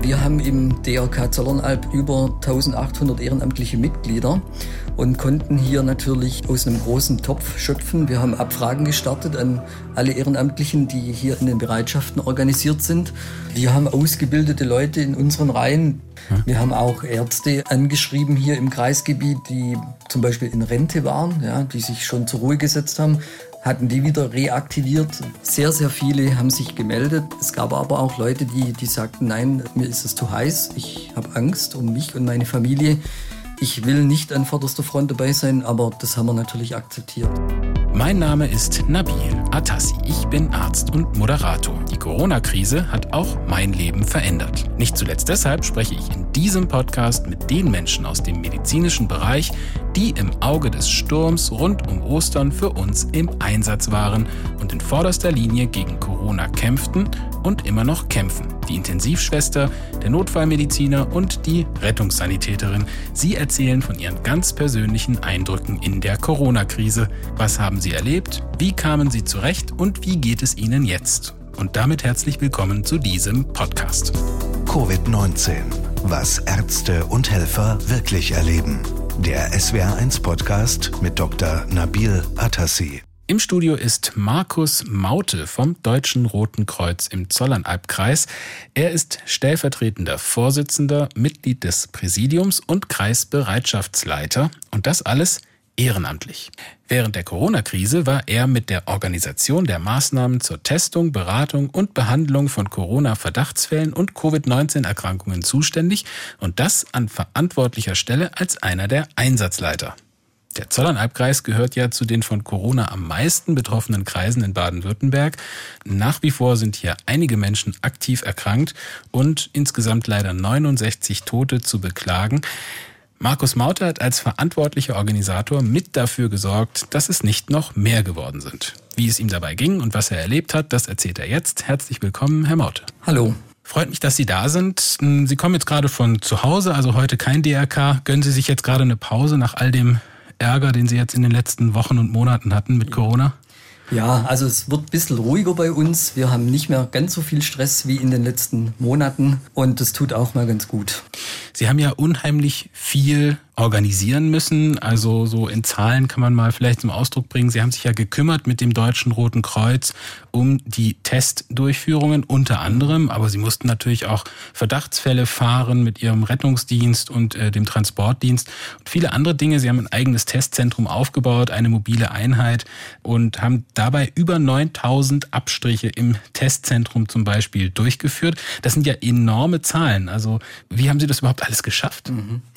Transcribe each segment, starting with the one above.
Wir haben im DRK Zollernalb über 1800 ehrenamtliche Mitglieder und konnten hier natürlich aus einem großen Topf schöpfen. Wir haben Abfragen gestartet an alle Ehrenamtlichen, die hier in den Bereitschaften organisiert sind. Wir haben ausgebildete Leute in unseren Reihen. Wir haben auch Ärzte angeschrieben hier im Kreisgebiet, die zum Beispiel in Rente waren, ja, die sich schon zur Ruhe gesetzt haben, hatten die wieder reaktiviert. Sehr, sehr viele haben sich gemeldet. Es gab aber auch Leute, die sagten, nein, mir ist es zu heiß, ich habe Angst um mich und meine Familie. Ich will nicht an vorderster Front dabei sein, aber das haben wir natürlich akzeptiert. Mein Name ist Nabil Atassi. Ich bin Arzt und Moderator. Die Corona-Krise hat auch mein Leben verändert. Nicht zuletzt deshalb spreche ich in diesem Podcast mit den Menschen aus dem medizinischen Bereich, die im Auge des Sturms rund um Ostern für uns im Einsatz waren und in vorderster Linie gegen Corona kämpften und immer noch kämpfen. Die Intensivschwester, der Notfallmediziner und die Rettungssanitäterin. Sie erzählen von ihren ganz persönlichen Eindrücken in der Corona-Krise. Was haben sie erlebt? Wie kamen sie zurecht? Und wie geht es ihnen jetzt? Und damit herzlich willkommen zu diesem Podcast. Covid-19. Was Ärzte und Helfer wirklich erleben. Der SWR1-Podcast mit Dr. Nabil Atassi. Im Studio ist Markus Maute vom Deutschen Roten Kreuz im Zollernalbkreis. Er ist stellvertretender Vorsitzender, Mitglied des Präsidiums und Kreisbereitschaftsleiter. Und das alles ehrenamtlich. Während der Corona-Krise war er mit der Organisation der Maßnahmen zur Testung, Beratung und Behandlung von Corona-Verdachtsfällen und Covid-19-Erkrankungen zuständig und das an verantwortlicher Stelle als einer der Einsatzleiter. Der Zollernalbkreis gehört ja zu den von Corona am meisten betroffenen Kreisen in Baden-Württemberg. Nach wie vor sind hier einige Menschen aktiv erkrankt und insgesamt leider 69 Tote zu beklagen. Markus Maute hat als verantwortlicher Organisator mit dafür gesorgt, dass es nicht noch mehr geworden sind. Wie es ihm dabei ging und was er erlebt hat, das erzählt er jetzt. Herzlich willkommen, Herr Maute. Hallo. Freut mich, dass Sie da sind. Sie kommen jetzt gerade von zu Hause, also heute kein DRK. Gönnen Sie sich jetzt gerade eine Pause nach all dem Ärger, den Sie jetzt in den letzten Wochen und Monaten hatten mit Corona? Ja, also es wird ein bisschen ruhiger bei uns. Wir haben nicht mehr ganz so viel Stress wie in den letzten Monaten und das tut auch mal ganz gut. Sie haben ja unheimlich viel organisieren müssen, also so in Zahlen kann man mal vielleicht zum Ausdruck bringen. Sie haben sich ja gekümmert mit dem Deutschen Roten Kreuz um die Testdurchführungen unter anderem, aber Sie mussten natürlich auch Verdachtsfälle fahren mit Ihrem Rettungsdienst und dem Transportdienst und viele andere Dinge. Sie haben ein eigenes Testzentrum aufgebaut, eine mobile Einheit und haben dabei über 9000 Abstriche im Testzentrum zum Beispiel durchgeführt. Das sind ja enorme Zahlen. Also wie haben Sie das überhaupt alles geschafft?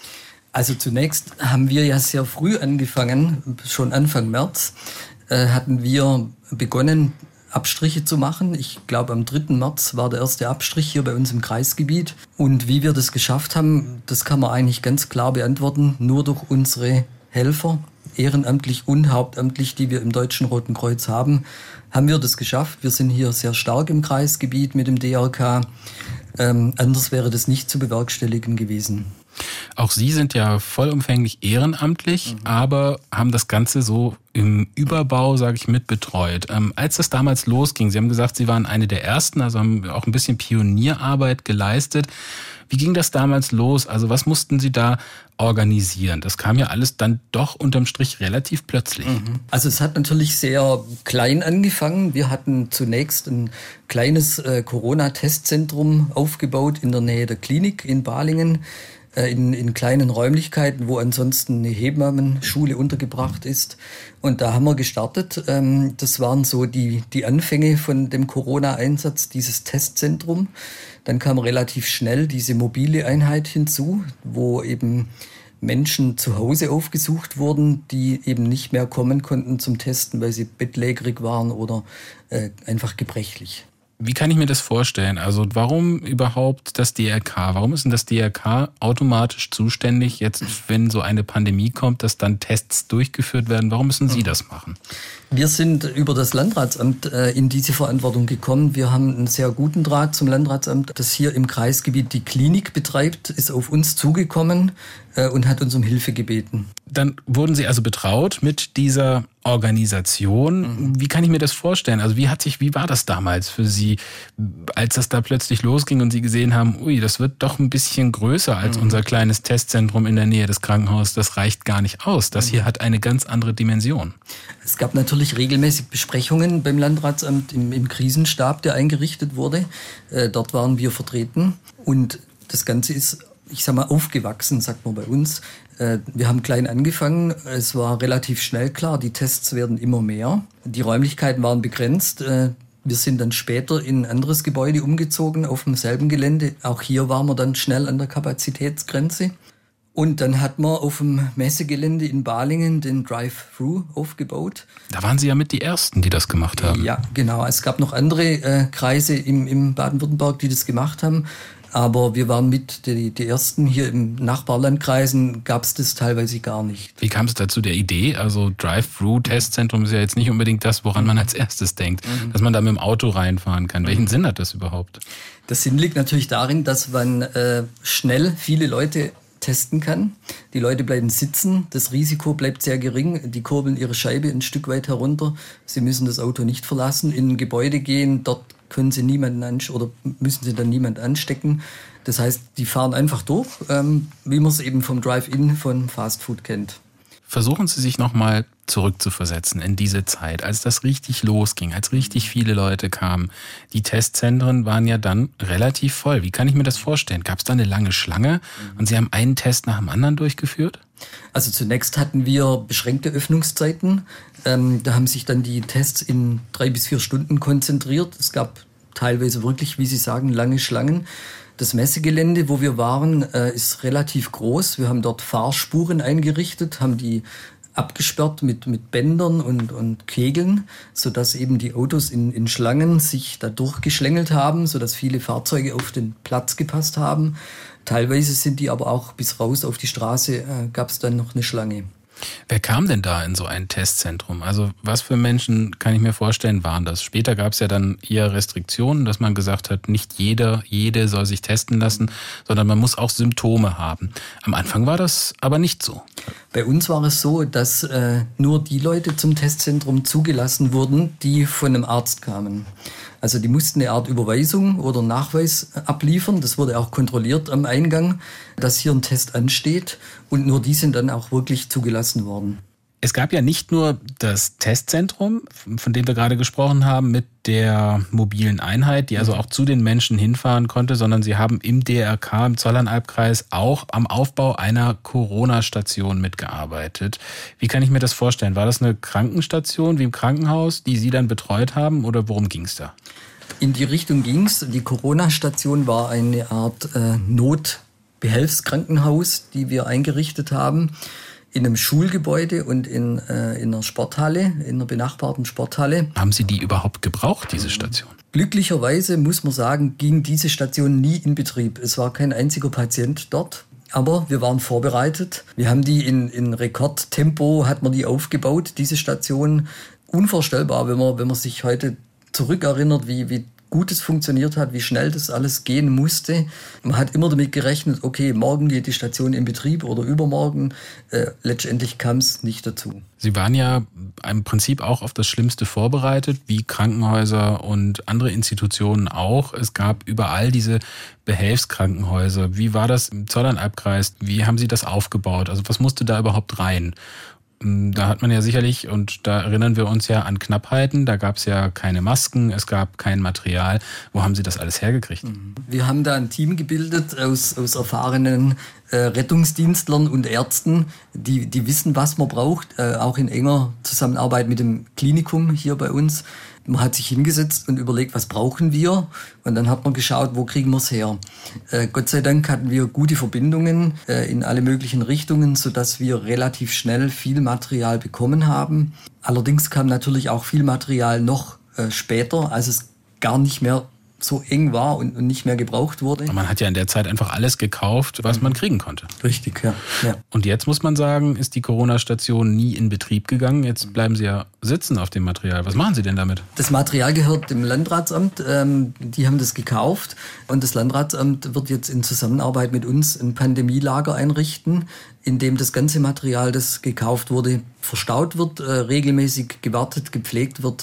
Also zunächst haben wir ja sehr früh angefangen, schon Anfang März hatten wir begonnen, Abstriche zu machen. Ich glaube, am 3. März war der erste Abstrich hier bei uns im Kreisgebiet. Und wie wir das geschafft haben, das kann man eigentlich ganz klar beantworten, nur durch unsere Helfer, ehrenamtlich und hauptamtlich, die wir im Deutschen Roten Kreuz haben wir das geschafft. Wir sind hier sehr stark im Kreisgebiet mit dem DRK. Anders wäre das nicht zu bewerkstelligen gewesen. Auch Sie sind ja vollumfänglich ehrenamtlich, aber haben das Ganze so im Überbau, sage ich, mitbetreut. Als das damals losging, Sie haben gesagt, Sie waren eine der Ersten, also haben auch ein bisschen Pionierarbeit geleistet. Wie ging das damals los? Also was mussten Sie da organisieren? Das kam ja alles dann doch unterm Strich relativ plötzlich. Also es hat natürlich sehr klein angefangen. Wir hatten zunächst ein kleines Corona-Testzentrum aufgebaut in der Nähe der Klinik in Balingen. In kleinen Räumlichkeiten, wo ansonsten eine Hebammenschule untergebracht ist. Und da haben wir gestartet. Das waren so die Anfänge von dem Corona-Einsatz, dieses Testzentrum. Dann kam relativ schnell diese mobile Einheit hinzu, wo eben Menschen zu Hause aufgesucht wurden, die eben nicht mehr kommen konnten zum Testen, weil sie bettlägerig waren oder einfach gebrechlich. Wie kann ich mir das vorstellen? Also warum überhaupt das DRK? Warum ist denn das DRK automatisch zuständig, jetzt wenn so eine Pandemie kommt, dass dann Tests durchgeführt werden? Warum müssen Sie das machen? Wir sind über das Landratsamt in diese Verantwortung gekommen. Wir haben einen sehr guten Draht zum Landratsamt, das hier im Kreisgebiet die Klinik betreibt, ist auf uns zugekommen und hat uns um Hilfe gebeten. Dann wurden Sie also betraut mit dieser Organisation. Wie kann ich mir das vorstellen? Also wie war das damals für Sie, als das da plötzlich losging und Sie gesehen haben, ui, das wird doch ein bisschen größer als unser kleines Testzentrum in der Nähe des Krankenhauses. Das reicht gar nicht aus. Das hier hat eine ganz andere Dimension. Es gab natürlich regelmäßig Besprechungen beim Landratsamt im Krisenstab, der eingerichtet wurde. Dort waren wir vertreten und das Ganze ist, ich sag mal, aufgewachsen, sagt man bei uns. Wir haben klein angefangen, es war relativ schnell klar, die Tests werden immer mehr. Die Räumlichkeiten waren begrenzt. Wir sind dann später in ein anderes Gebäude umgezogen, auf demselben Gelände. Auch hier waren wir dann schnell an der Kapazitätsgrenze. Und dann hat man auf dem Messegelände in Balingen den Drive-Thru aufgebaut. Da waren Sie ja mit die Ersten, die das gemacht haben. Ja, genau. Es gab noch andere Kreise im Baden-Württemberg, die das gemacht haben. Aber wir waren mit die Ersten. Hier im Nachbarlandkreisen gab es das teilweise gar nicht. Wie kam es dazu der Idee? Also Drive-Thru-Testzentrum ist ja jetzt nicht unbedingt das, woran man als erstes denkt, dass man da mit dem Auto reinfahren kann. Welchen Sinn hat das überhaupt? Der Sinn liegt natürlich darin, dass man schnell viele Leute testen kann. Die Leute bleiben sitzen, das Risiko bleibt sehr gering. Die kurbeln ihre Scheibe ein Stück weit herunter. Sie müssen das Auto nicht verlassen, in ein Gebäude gehen, dort können sie müssen sie dann niemand anstecken. Das heißt, die fahren einfach durch, wie man es eben vom Drive-In von Fast Food kennt. Versuchen Sie sich nochmal zurückzuversetzen in diese Zeit, als das richtig losging, als richtig viele Leute kamen. Die Testzentren waren ja dann relativ voll. Wie kann ich mir das vorstellen? Gab es da eine lange Schlange und Sie haben einen Test nach dem anderen durchgeführt? Also zunächst hatten wir beschränkte Öffnungszeiten. Da haben sich dann die Tests in 3 bis 4 Stunden konzentriert. Es gab teilweise wirklich, wie Sie sagen, lange Schlangen. Das Messegelände, wo wir waren, ist relativ groß. Wir haben dort Fahrspuren eingerichtet, haben die abgesperrt mit Bändern und Kegeln, sodass eben die Autos in Schlangen sich da durchgeschlängelt haben, sodass viele Fahrzeuge auf den Platz gepasst haben. Teilweise sind die aber auch bis raus auf die Straße, gab es dann noch eine Schlange. Wer kam denn da in so ein Testzentrum? Also was für Menschen, kann ich mir vorstellen, waren das? Später gab es ja dann eher Restriktionen, dass man gesagt hat, nicht jede soll sich testen lassen, sondern man muss auch Symptome haben. Am Anfang war das aber nicht so. Bei uns war es so, dass nur die Leute zum Testzentrum zugelassen wurden, die von einem Arzt kamen. Also die mussten eine Art Überweisung oder Nachweis abliefern. Das wurde auch kontrolliert am Eingang, dass hier ein Test ansteht. Und nur die sind dann auch wirklich zugelassen worden. Es gab ja nicht nur das Testzentrum, von dem wir gerade gesprochen haben, mit der mobilen Einheit, die also auch zu den Menschen hinfahren konnte, sondern Sie haben im DRK, im Zollernalbkreis, auch am Aufbau einer Corona-Station mitgearbeitet. Wie kann ich mir das vorstellen? War das eine Krankenstation wie im Krankenhaus, die Sie dann betreut haben, oder worum ging es da? In die Richtung ging es. Die Corona-Station war eine Art Notbehelfskrankenhaus, die wir eingerichtet haben. In einem Schulgebäude und in einer Sporthalle, in einer benachbarten Sporthalle. Haben Sie die überhaupt gebraucht, diese Station? Glücklicherweise, muss man sagen, ging diese Station nie in Betrieb. Es war kein einziger Patient dort. Aber wir waren vorbereitet. Wir haben die in Rekordtempo, hat man die aufgebaut, diese Station. Unvorstellbar, wenn man sich heute zurückerinnert, wie gut es funktioniert hat, wie schnell das alles gehen musste. Man hat immer damit gerechnet, okay, morgen geht die Station in Betrieb oder übermorgen. Letztendlich kam es nicht dazu. Sie waren ja im Prinzip auch auf das Schlimmste vorbereitet, wie Krankenhäuser und andere Institutionen auch. Es gab überall diese Behelfskrankenhäuser. Wie war das im Zollernalbkreis? Wie haben Sie das aufgebaut? Also was musste da überhaupt rein? Da hat man ja sicherlich, und da erinnern wir uns ja an Knappheiten, da gab es ja keine Masken, es gab kein Material. Wo haben Sie das alles hergekriegt? Wir haben da ein Team gebildet aus erfahrenen Rettungsdienstlern und Ärzten, die wissen, was man braucht, auch in enger Zusammenarbeit mit dem Klinikum hier bei uns. Man hat sich hingesetzt und überlegt, was brauchen wir? Und dann hat man geschaut, wo kriegen wir es her? Gott sei Dank hatten wir gute Verbindungen in alle möglichen Richtungen, sodass wir relativ schnell viel Material bekommen haben. Allerdings kam natürlich auch viel Material noch später, als es gar nicht mehr so eng war und nicht mehr gebraucht wurde. Und man hat ja in der Zeit einfach alles gekauft, was man kriegen konnte. Richtig, ja. Und jetzt muss man sagen, ist die Corona-Station nie in Betrieb gegangen. Jetzt bleiben Sie ja sitzen auf dem Material. Was machen Sie denn damit? Das Material gehört dem Landratsamt. Die haben das gekauft. Und das Landratsamt wird jetzt in Zusammenarbeit mit uns ein Pandemielager einrichten, in dem das ganze Material, das gekauft wurde, verstaut wird, regelmäßig gewartet, gepflegt wird,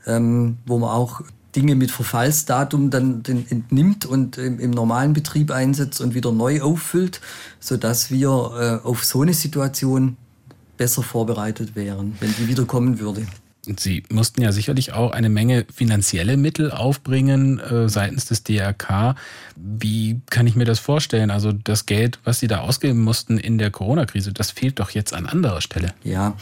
wo man auch Dinge mit Verfallsdatum dann entnimmt und im normalen Betrieb einsetzt und wieder neu auffüllt, sodass wir auf so eine Situation besser vorbereitet wären, wenn die wieder kommen würde. Sie mussten ja sicherlich auch eine Menge finanzielle Mittel aufbringen seitens des DRK. Wie kann ich mir das vorstellen? Also das Geld, was Sie da ausgeben mussten in der Corona-Krise, das fehlt doch jetzt an anderer Stelle. Ja,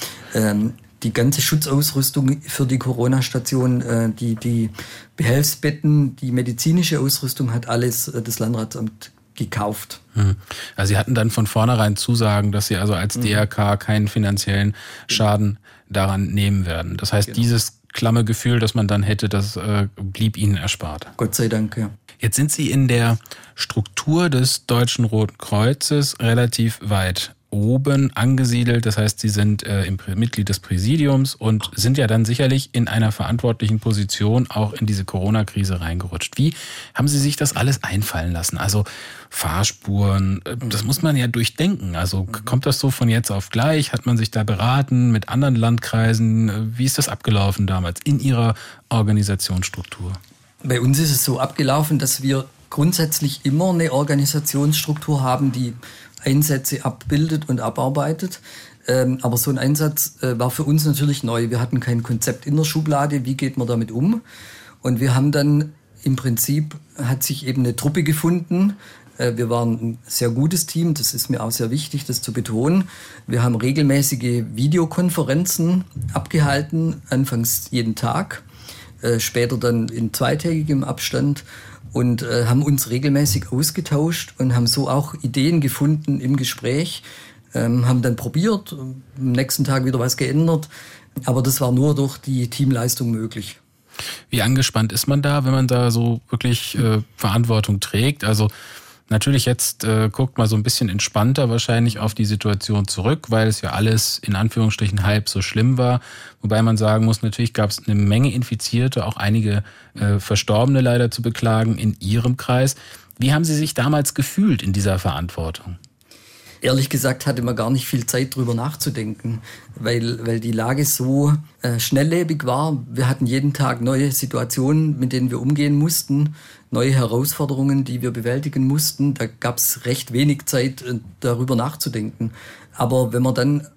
die ganze Schutzausrüstung für die Corona-Station, die Behelfsbetten, die medizinische Ausrüstung hat alles das Landratsamt gekauft. Also Sie hatten dann von vornherein Zusagen, dass Sie also als DRK keinen finanziellen Schaden daran nehmen werden. Das heißt, dieses klamme Gefühl, das man dann hätte, das blieb Ihnen erspart. Gott sei Dank, ja. Jetzt sind Sie in der Struktur des Deutschen Roten Kreuzes relativ weit oben angesiedelt. Das heißt, Sie sind Mitglied des Präsidiums und sind ja dann sicherlich in einer verantwortlichen Position auch in diese Corona-Krise reingerutscht. Wie haben Sie sich das alles einfallen lassen? Also Fahrspuren, das muss man ja durchdenken. Also kommt das so von jetzt auf gleich? Hat man sich da beraten mit anderen Landkreisen? Wie ist das abgelaufen damals in Ihrer Organisationsstruktur? Bei uns ist es so abgelaufen, dass wir grundsätzlich immer eine Organisationsstruktur haben, die Einsätze abbildet und abarbeitet. Aber so ein Einsatz war für uns natürlich neu. Wir hatten kein Konzept in der Schublade, wie geht man damit um? Und wir haben dann im Prinzip, hat sich eben eine Truppe gefunden. Wir waren ein sehr gutes Team, das ist mir auch sehr wichtig, das zu betonen. Wir haben regelmäßige Videokonferenzen abgehalten, anfangs jeden Tag, später dann in zweitägigem Abstand. Und haben uns regelmäßig ausgetauscht und haben so auch Ideen gefunden im Gespräch, haben dann probiert, am nächsten Tag wieder was geändert. Aber das war nur durch die Teamleistung möglich. Wie angespannt ist man da, wenn man da so wirklich Verantwortung trägt? Also natürlich jetzt guckt man so ein bisschen entspannter wahrscheinlich auf die Situation zurück, weil es ja alles in Anführungsstrichen halb so schlimm war. Wobei man sagen muss, natürlich gab es eine Menge Infizierte, auch einige Verstorbene leider zu beklagen in Ihrem Kreis. Wie haben Sie sich damals gefühlt in dieser Verantwortung? Ehrlich gesagt hatte man gar nicht viel Zeit, drüber nachzudenken, weil die Lage so schnelllebig war. Wir hatten jeden Tag neue Situationen, mit denen wir umgehen mussten, neue Herausforderungen, die wir bewältigen mussten. Da gab es recht wenig Zeit, darüber nachzudenken. Aber wenn man dann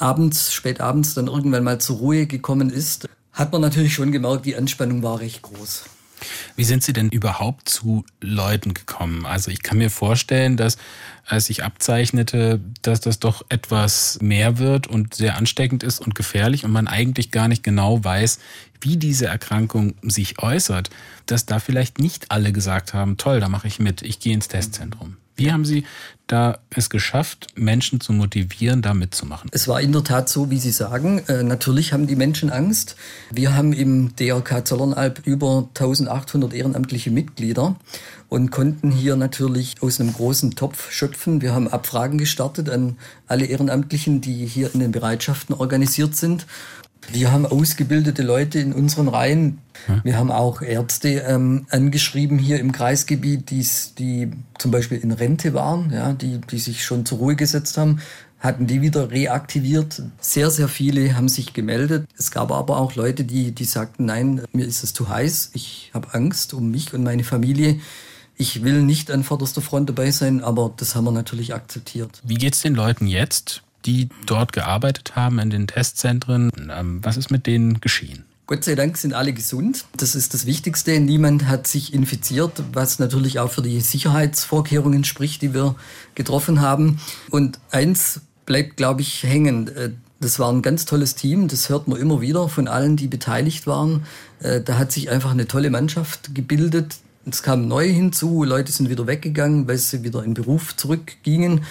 spät abends dann irgendwann mal zur Ruhe gekommen ist, hat man natürlich schon gemerkt, die Anspannung war recht groß. Wie sind Sie denn überhaupt zu Leuten gekommen? Also ich kann mir vorstellen, dass als sich abzeichnete, dass das doch etwas mehr wird und sehr ansteckend ist und gefährlich und man eigentlich gar nicht genau weiß, wie diese Erkrankung sich äußert, dass da vielleicht nicht alle gesagt haben, toll, da mache ich mit, ich gehe ins Testzentrum. Wie haben Sie da es geschafft, Menschen zu motivieren, da mitzumachen? Es war in der Tat so, wie Sie sagen. Natürlich haben die Menschen Angst. Wir haben im DRK Zollernalb über 1800 ehrenamtliche Mitglieder und konnten hier natürlich aus einem großen Topf schöpfen. Wir haben Abfragen gestartet an alle Ehrenamtlichen, die hier in den Bereitschaften organisiert sind. Wir haben ausgebildete Leute in unseren Reihen. Wir haben auch Ärzte angeschrieben hier im Kreisgebiet, die zum Beispiel in Rente waren, ja, die sich schon zur Ruhe gesetzt haben, hatten die wieder reaktiviert. Sehr, sehr viele haben sich gemeldet. Es gab aber auch Leute, die sagten, nein, mir ist es zu heiß, ich habe Angst um mich und meine Familie. Ich will nicht an vorderster Front dabei sein, aber das haben wir natürlich akzeptiert. Wie geht's den Leuten jetzt, die dort gearbeitet haben in den Testzentren? Was ist mit denen geschehen? Gott sei Dank sind alle gesund. Das ist das Wichtigste. Niemand hat sich infiziert, was natürlich auch für die Sicherheitsvorkehrungen spricht, die wir getroffen haben. Und eins bleibt, glaube ich, hängen. Das war ein ganz tolles Team. Das hört man immer wieder von allen, die beteiligt waren. Da hat sich einfach eine tolle Mannschaft gebildet. Es kamen neue hinzu. Leute sind wieder weggegangen, weil sie wieder in den Beruf zurückgingen.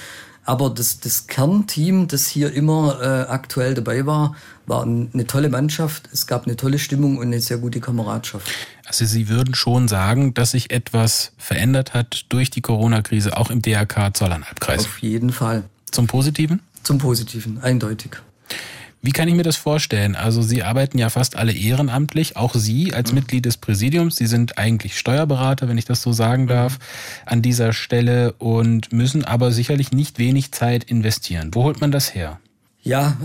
Aber das Kernteam, das hier immer aktuell dabei war eine tolle Mannschaft. Es gab eine tolle Stimmung und eine sehr gute Kameradschaft. Also Sie würden schon sagen, dass sich etwas verändert hat durch die Corona-Krise, auch im DRK Zollernalbkreis? Auf jeden Fall. Zum Positiven? Zum Positiven, eindeutig. Wie kann ich mir das vorstellen? Also Sie arbeiten ja fast alle ehrenamtlich, auch Sie als Mitglied des Präsidiums. Sie sind eigentlich Steuerberater, wenn ich das so sagen darf, an dieser Stelle und müssen aber sicherlich nicht wenig Zeit investieren. Wo holt man das her? Ja,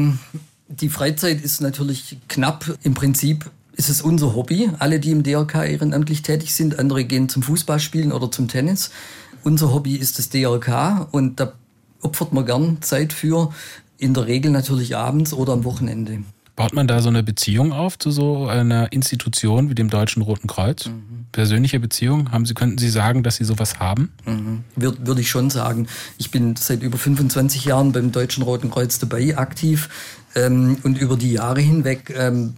die Freizeit ist natürlich knapp. Im Prinzip ist es unser Hobby. Alle, die im DRK ehrenamtlich tätig sind, andere gehen zum Fußballspielen oder zum Tennis. Unser Hobby ist das DRK und da opfert man gern Zeit für. In der Regel natürlich abends oder am Wochenende. Baut man da so eine Beziehung auf zu so einer Institution wie dem Deutschen Roten Kreuz? Persönliche Beziehung? Könnten Sie sagen, dass Sie sowas haben? Würde ich schon sagen. Ich bin seit über 25 Jahren beim Deutschen Roten Kreuz dabei, aktiv. Und über die Jahre hinweg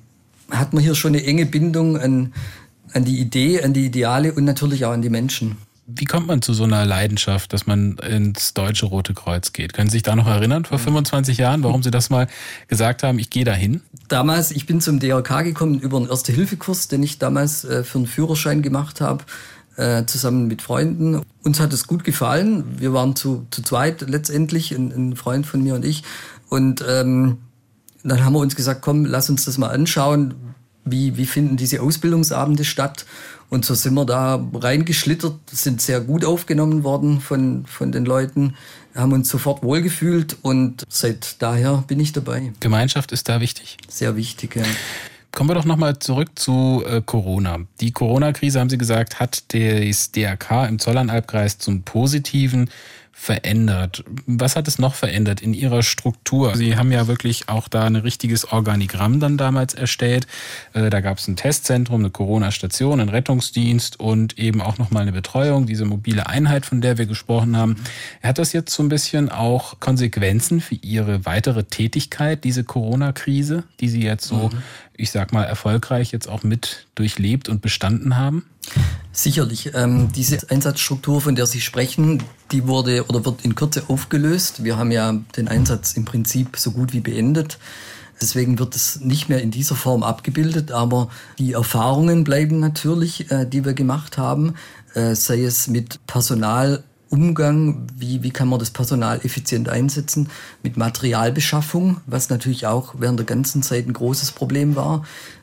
hat man hier schon eine enge Bindung an die Idee, an die Ideale und natürlich auch an die Menschen. Wie kommt man zu so einer Leidenschaft, dass man ins Deutsche Rote Kreuz geht? Können Sie sich da noch erinnern, vor 25 Jahren, warum Sie das mal gesagt haben, ich gehe dahin? Damals, ich bin zum DRK gekommen über einen Erste-Hilfe-Kurs, den ich damals für einen Führerschein gemacht habe, zusammen mit Freunden. Uns hat es gut gefallen. Wir waren zu zweit letztendlich, ein Freund von mir und ich. Und dann haben wir uns gesagt, komm, lass uns das mal anschauen. Wie finden diese Ausbildungsabende statt? Und so sind wir da reingeschlittert, sind sehr gut aufgenommen worden von den Leuten, haben uns sofort wohlgefühlt und seit daher bin ich dabei. Gemeinschaft ist da wichtig? Sehr wichtig, ja. Kommen wir doch nochmal zurück zu Corona. Die Corona-Krise, haben Sie gesagt, hat das DRK im Zollernalbkreis zum Positiven verändert. Was hat es noch verändert in Ihrer Struktur? Sie haben ja wirklich auch da ein richtiges Organigramm dann damals erstellt. Da gab es ein Testzentrum, eine Corona-Station, einen Rettungsdienst und eben auch nochmal eine Betreuung, diese mobile Einheit, von der wir gesprochen haben. Hat das jetzt so ein bisschen auch Konsequenzen für Ihre weitere Tätigkeit, diese Corona-Krise, die Sie jetzt so, ich sag mal, erfolgreich jetzt auch mit durchlebt und bestanden haben? Sicherlich. Diese Einsatzstruktur, von der Sie sprechen, die wurde oder wird in Kürze aufgelöst. Wir haben ja den Einsatz im Prinzip so gut wie beendet. Deswegen wird es nicht mehr in dieser Form abgebildet, aber die Erfahrungen bleiben natürlich, die wir gemacht haben, sei es mit Personalumgang, wie kann man das Personal effizient einsetzen, mit Materialbeschaffung, was natürlich auch während der ganzen Zeit ein großes Problem war.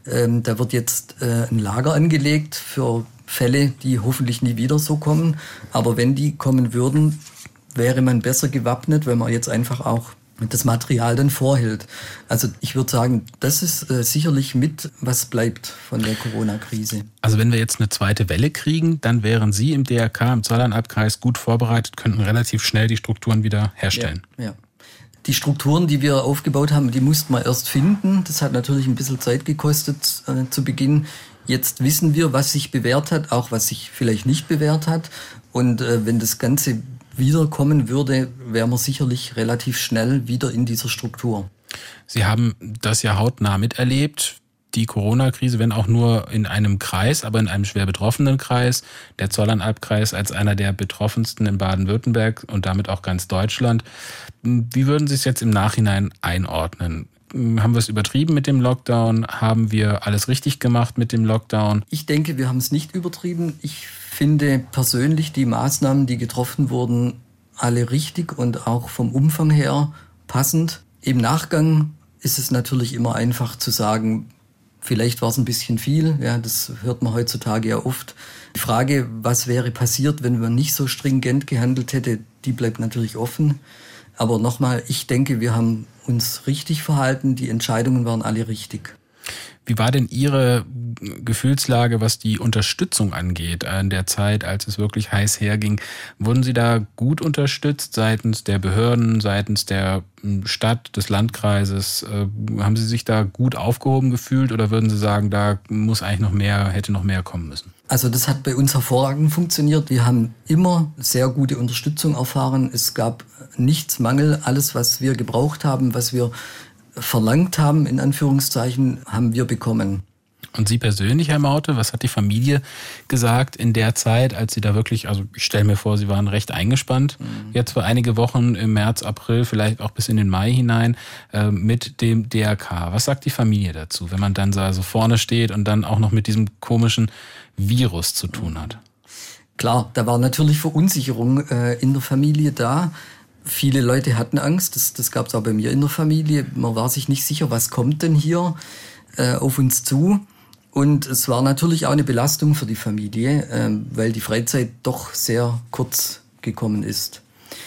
Da wird jetzt ein Lager angelegt für Fälle, die hoffentlich nie wieder so kommen. Aber wenn die kommen würden, wäre man besser gewappnet, wenn man jetzt einfach auch das Material dann vorhält. Also ich würde sagen, das ist sicherlich mit, was bleibt von der Corona-Krise. Also wenn wir jetzt eine zweite Welle kriegen, dann wären Sie im DRK, im Zollernalbkreis gut vorbereitet, könnten relativ schnell die Strukturen wieder herstellen. Ja. Die Strukturen, die wir aufgebaut haben, die mussten wir erst finden. Das hat natürlich ein bisschen Zeit gekostet zu Beginn. Jetzt wissen wir, was sich bewährt hat, auch was sich vielleicht nicht bewährt hat. Und wenn das Ganze wiederkommen würde, wären wir sicherlich relativ schnell wieder in dieser Struktur. Sie haben das ja hautnah miterlebt, die Corona-Krise, wenn auch nur in einem Kreis, aber in einem schwer betroffenen Kreis, der Zollernalbkreis als einer der betroffensten in Baden-Württemberg und damit auch ganz Deutschland. Wie würden Sie es jetzt im Nachhinein einordnen? Haben wir es übertrieben mit dem Lockdown? Haben wir alles richtig gemacht mit dem Lockdown? Ich denke, wir haben es nicht übertrieben. Ich finde persönlich die Maßnahmen, die getroffen wurden, alle richtig und auch vom Umfang her passend. Im Nachgang ist es natürlich immer einfach zu sagen, vielleicht war es ein bisschen viel. Ja, das hört man heutzutage ja oft. Die Frage, was wäre passiert, wenn man nicht so stringent gehandelt hätte, die bleibt natürlich offen. Aber nochmal, ich denke, wir haben uns richtig verhalten. Die Entscheidungen waren alle richtig. Wie war denn Ihre Gefühlslage, was die Unterstützung angeht, in der Zeit, als es wirklich heiß herging? Wurden Sie da gut unterstützt seitens der Behörden, seitens der Stadt, des Landkreises? Haben Sie sich da gut aufgehoben gefühlt oder würden Sie sagen, da muss eigentlich hätte noch mehr kommen müssen? Also das hat bei uns hervorragend funktioniert. Wir haben immer sehr gute Unterstützung erfahren. Es gab nichts Mangel. Alles, was wir gebraucht haben, was wir verlangt haben, in Anführungszeichen, haben wir bekommen. Und Sie persönlich, Herr Maute, was hat die Familie gesagt in der Zeit, als Sie da wirklich, also ich stelle mir vor, Sie waren recht eingespannt, jetzt für einige Wochen im März, April, vielleicht auch bis in den Mai hinein mit dem DRK. Was sagt die Familie dazu, wenn man dann so vorne steht und dann auch noch mit diesem komischen Virus zu tun hat? Klar, da war natürlich Verunsicherung in der Familie da. Viele Leute hatten Angst, das gab es auch bei mir in der Familie. Man war sich nicht sicher, was kommt denn hier auf uns zu. Und es war natürlich auch eine Belastung für die Familie, weil die Freizeit doch sehr kurz gekommen ist.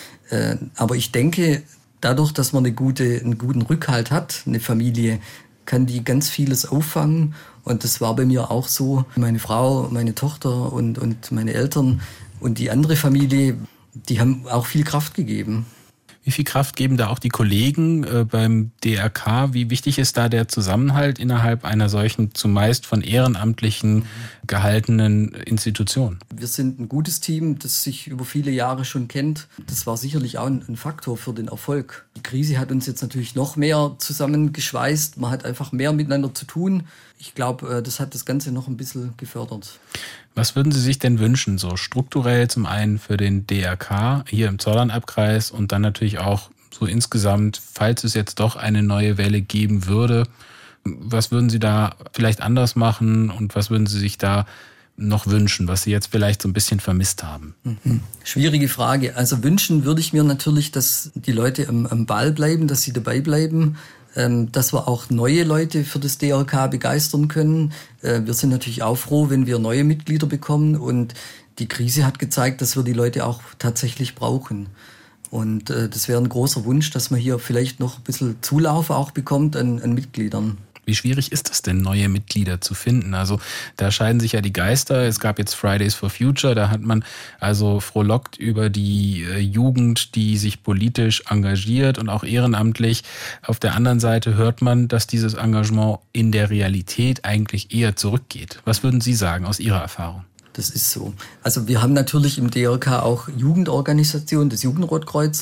Aber ich denke, dadurch, dass man einen guten Rückhalt hat, eine Familie, kann die ganz vieles auffangen. Und das war bei mir auch so. Meine Frau, meine Tochter und meine Eltern und die andere Familie, die haben auch viel Kraft gegeben. Wie viel Kraft geben da auch die Kollegen beim DRK? Wie wichtig ist da der Zusammenhalt innerhalb einer solchen zumeist von Ehrenamtlichen gehaltenen Institution? Wir sind ein gutes Team, das sich über viele Jahre schon kennt. Das war sicherlich auch ein Faktor für den Erfolg. Die Krise hat uns jetzt natürlich noch mehr zusammengeschweißt. Man hat einfach mehr miteinander zu tun. Ich glaube, das hat das Ganze noch ein bisschen gefördert. Was würden Sie sich denn wünschen, so strukturell zum einen für den DRK hier im Zollernalbkreis und dann natürlich auch so insgesamt, falls es jetzt doch eine neue Welle geben würde, was würden Sie da vielleicht anders machen und was würden Sie sich da noch wünschen, was Sie jetzt vielleicht so ein bisschen vermisst haben? Schwierige Frage. Also wünschen würde ich mir natürlich, dass die Leute am Ball bleiben, dass sie dabei bleiben, dass wir auch neue Leute für das DRK begeistern können. Wir sind natürlich auch froh, wenn wir neue Mitglieder bekommen und die Krise hat gezeigt, dass wir die Leute auch tatsächlich brauchen. Und das wäre ein großer Wunsch, dass man hier vielleicht noch ein bisschen Zulauf auch bekommt an Mitgliedern. Wie schwierig ist das denn, neue Mitglieder zu finden? Also da scheiden sich ja die Geister. Es gab jetzt Fridays for Future, da hat man also frohlockt über die Jugend, die sich politisch engagiert und auch ehrenamtlich. Auf der anderen Seite hört man, dass dieses Engagement in der Realität eigentlich eher zurückgeht. Was würden Sie sagen aus Ihrer Erfahrung? Das ist so. Also wir haben natürlich im DRK auch Jugendorganisationen, das Jugendrotkreuz,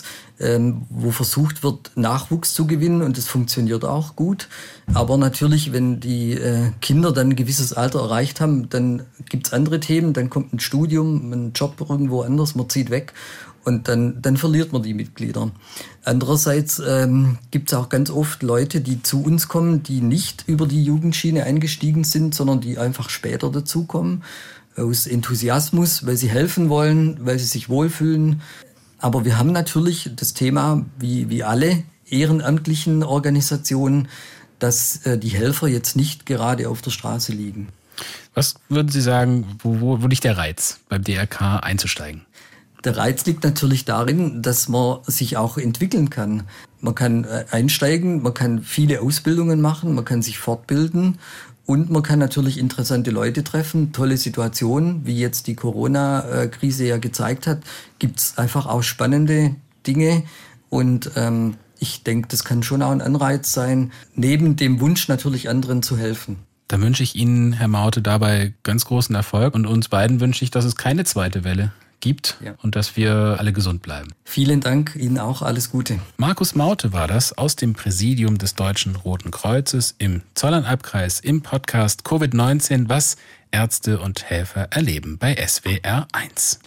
wo versucht wird, Nachwuchs zu gewinnen und das funktioniert auch gut. Aber natürlich, wenn die Kinder dann ein gewisses Alter erreicht haben, dann gibt's andere Themen, dann kommt ein Studium, ein Job irgendwo anders, man zieht weg und dann verliert man die Mitglieder. Andererseits gibt's auch ganz oft Leute, die zu uns kommen, die nicht über die Jugendschiene eingestiegen sind, sondern die einfach später dazukommen. Aus Enthusiasmus, weil sie helfen wollen, weil sie sich wohlfühlen. Aber wir haben natürlich das Thema, wie alle ehrenamtlichen Organisationen, dass die Helfer jetzt nicht gerade auf der Straße liegen. Was würden Sie sagen, wo liegt der Reiz, beim DRK einzusteigen? Der Reiz liegt natürlich darin, dass man sich auch entwickeln kann. Man kann einsteigen, man kann viele Ausbildungen machen, man kann sich fortbilden. Und man kann natürlich interessante Leute treffen, tolle Situationen, wie jetzt die Corona-Krise ja gezeigt hat, gibt's einfach auch spannende Dinge. Und ich denke, das kann schon auch ein Anreiz sein, neben dem Wunsch natürlich anderen zu helfen. Dann wünsche ich Ihnen, Herr Maute, dabei ganz großen Erfolg. Und uns beiden wünsche ich, dass es keine zweite Welle gibt und dass wir alle gesund bleiben. Vielen Dank, Ihnen auch alles Gute. Markus Maute war das aus dem Präsidium des Deutschen Roten Kreuzes im Zollernalbkreis im Podcast Covid-19, was Ärzte und Helfer erleben bei SWR 1.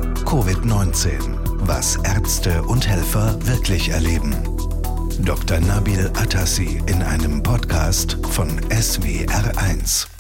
Covid-19, was Ärzte und Helfer wirklich erleben. Dr. Nabil Atassi in einem Podcast von SWR 1.